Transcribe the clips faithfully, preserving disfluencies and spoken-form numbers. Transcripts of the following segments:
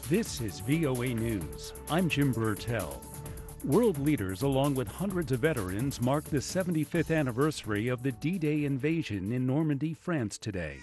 This is V O A News. I'm Jim Burtell. World leaders, along with hundreds of veterans, mark the seventy-fifth anniversary of the D-Day invasion in Normandy, France today.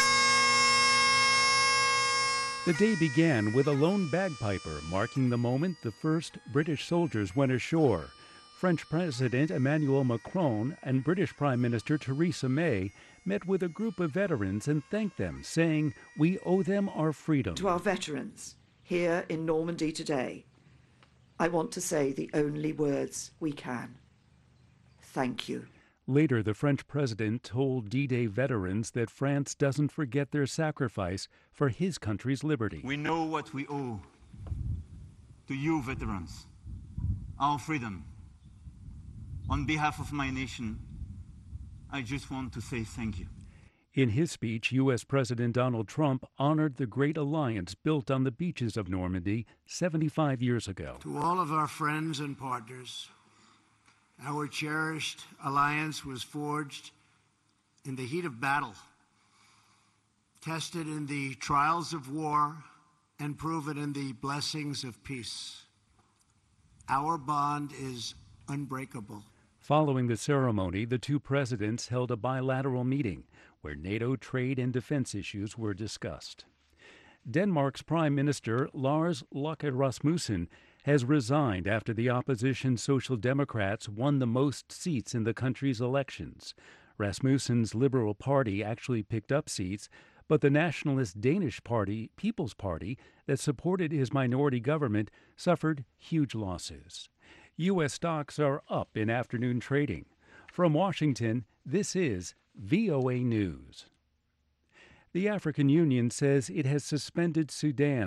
The day began with a lone bagpiper marking the moment the first British soldiers went ashore. French President Emmanuel Macron and British Prime Minister Theresa May met with a group of veterans and thanked them, saying, "We owe them our freedom." To our veterans here in Normandy today, I want to say the only words we can. Thank you. Later, the French president told D-Day veterans that France doesn't forget their sacrifice for his country's liberty. We know what we owe to you, veterans, our freedom. On behalf of my nation, I just want to say thank you. In his speech, U S President Donald Trump honored the great alliance built on the beaches of Normandy seventy-five years ago. To all of our friends and partners, our cherished alliance was forged in the heat of battle, tested in the trials of war, and proven in the blessings of peace. Our bond is unbreakable. Following the ceremony, the two presidents held a bilateral meeting where NATO trade and defense issues were discussed. Denmark's Prime Minister Lars Løkke Rasmussen has resigned after the opposition Social Democrats won the most seats in the country's elections. Rasmussen's Liberal Party actually picked up seats, but the nationalist Danish party, People's Party, that supported his minority government, suffered huge losses. U S stocks are up in afternoon trading. From Washington, this is V O A News. The African Union says it has suspended Sudan